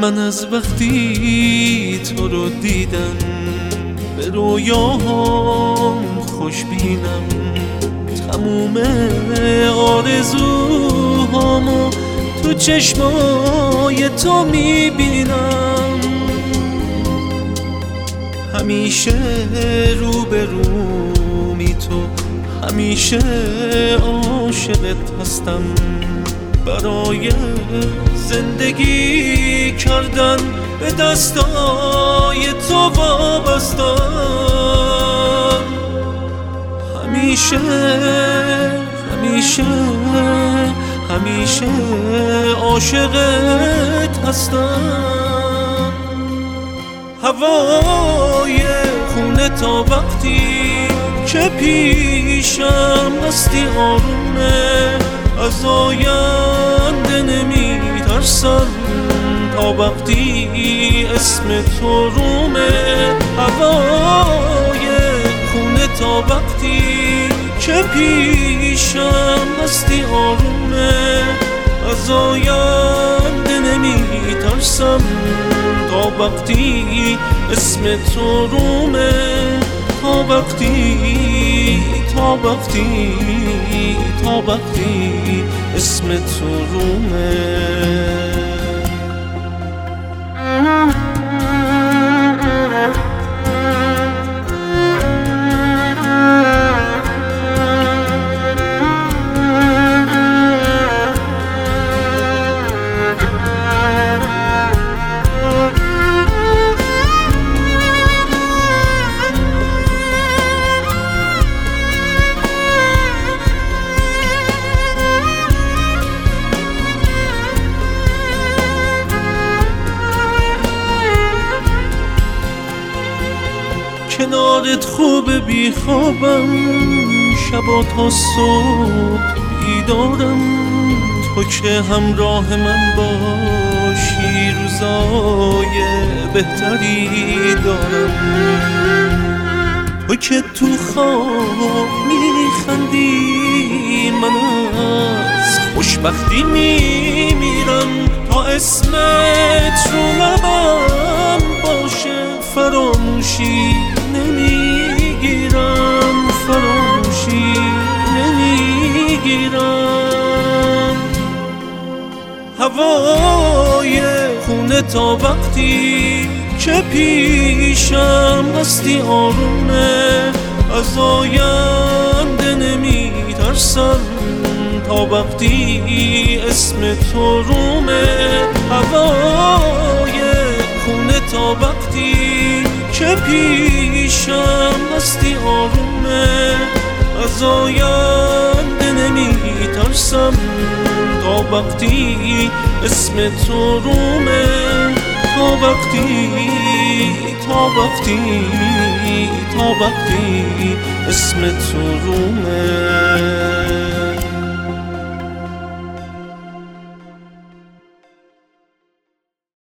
من از وقتی تو رو دیدم به رویاهام خوش بینم، تموم آرزوهامو تو چشمای تو میبینم. همیشه روبرومی تو، همیشه عاشقت هستم، برای زندگی کردن به دستای تو وابستم. همیشه همیشه همیشه عاشقت هستم. هوای خونه تا وقتی که پیشم هستی آرومه، از آینده نمی ترسم تا وقتی اسم تو رومه. هوای خونه تا وقتی که پیشم هستی آرومه، از آینده نمی ترسم تا وقتی اسم تو رومه. تا وقتی اسم تو رومه. کنارت خوب بیخوابم، شبا تا صبح بیدارم، تو که همراه من باشی روزای بهتری دارم. تو که تو خواب میخندی، من از خوشبختی میمیرم، تا اسمت رو لبم باشه فراموشی نمیگیرم، فراموشی نمیگیرم. هوای خونه تا وقتی که پیشم هستی آرومه، از آینده نمی ترسم تا وقتی اسم تو رومه. هوای خونه تا وقتی که پیشم هستی آرومه، از آینده نمی ترسم تا وقتی اسم تو رومه. تا وقتی اسم تو رومه.